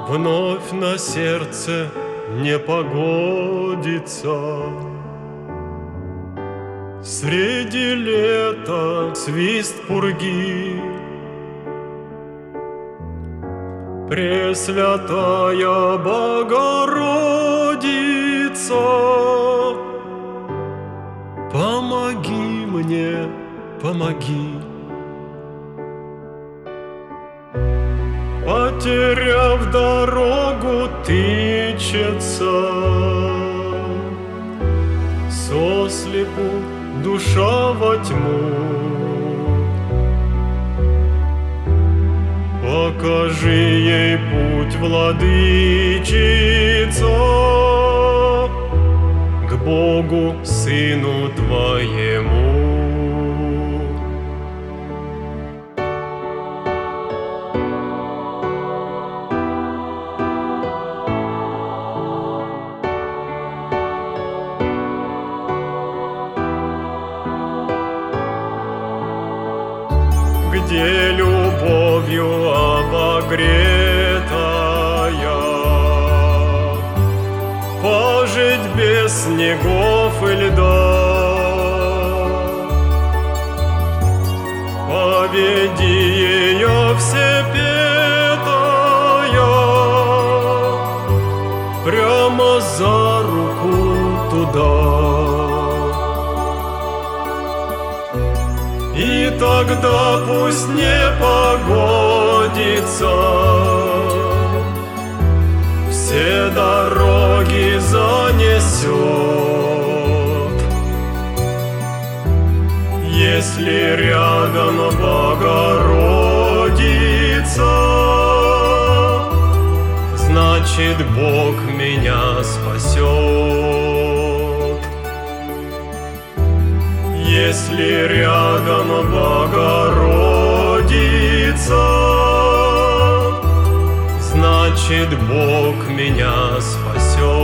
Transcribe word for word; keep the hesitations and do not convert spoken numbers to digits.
вновь на сердце не погодится. Среди лета свист пурги, Пресвятая Богородица, помоги мне, помоги. Потеряв дорогу, тычется сослепу душа во тьму. Покажи ей путь, владычица, к Богу, Сыну Твоему. Где любовью обогретая, пожить без снегов и льда. Поведи ее всепетая прямо за руку туда. И тогда пусть не погодится, все дороги занесет. Если рядом Богородица, значит, Бог меня спасет. Если рядом Богородица, значит, Бог меня спасет.